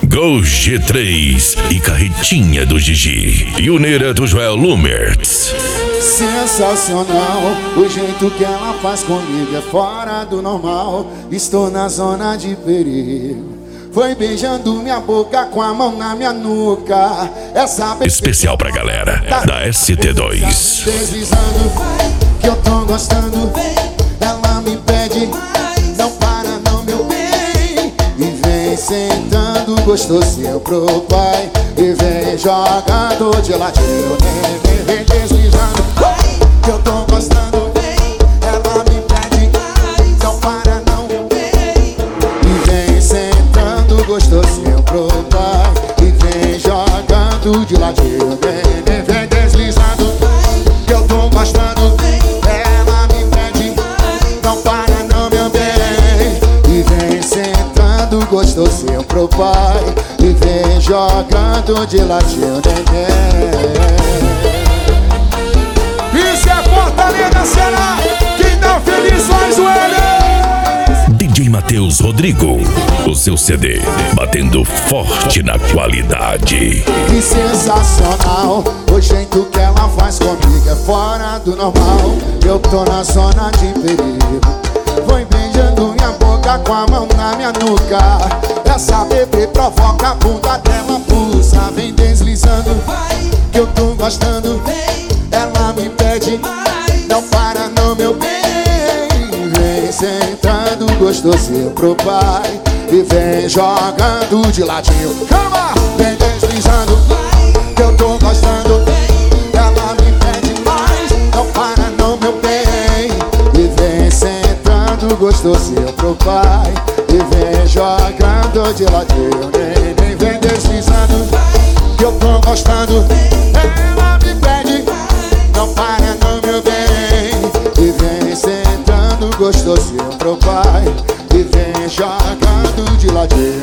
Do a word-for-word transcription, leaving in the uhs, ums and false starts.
Gol G três e carretinha do Gigi. Pioneira do Joel Lumertz. Sensacional, o jeito que ela faz comigo é fora do normal. Estou na zona de perigo. Foi beijando minha boca com a mão na minha nuca. Essa especial pra galera da S T dois. Deslizando, que eu tô gostando. Ela me pede, não para não, meu bem. E vem sentando gostosinho pro pai. E vem jogando de ladinho. Vem, vem, vem deslizando, que eu tô gostando. Ela me pede, não para não, meu bem. E vem sentando gostosinho pro pai. E vem jogando de ladinho. Vem, vem, vem deslizando, que eu tô gostando. Ela me pede, não para não, meu bem. E vem sentando gostosinho pro pai. E vem jogando de ladinho. Vem, vem. Isso é Fortaleza, Ceará. Quem tá feliz faz o L. D J Matheus Rodrigo, o seu C D batendo forte na qualidade. Que sensacional, o jeito que ela faz comigo é fora do normal. Eu tô na zona de perigo. Foi beijando minha boca com a mão na minha nuca. Essa bebê provoca a bunda dela, pulsa. Vem deslizando, que eu tô gostando. Ela me pede, não para não, meu bem. Vem sentando gostosinho pro pai. E vem jogando de ladinho. Calma! Vem deslizando, que eu tô gostando. Ela me pede mais, não para não, meu bem. E vem sentando gostosinho pro pai. E vem jogando de ladinho. Vem, vem, vem deslizando, que eu tô gostando. Ela me pede, não para não, meu bem. E vem sentando gostosinho pro pai. E vem jogando de ladinho.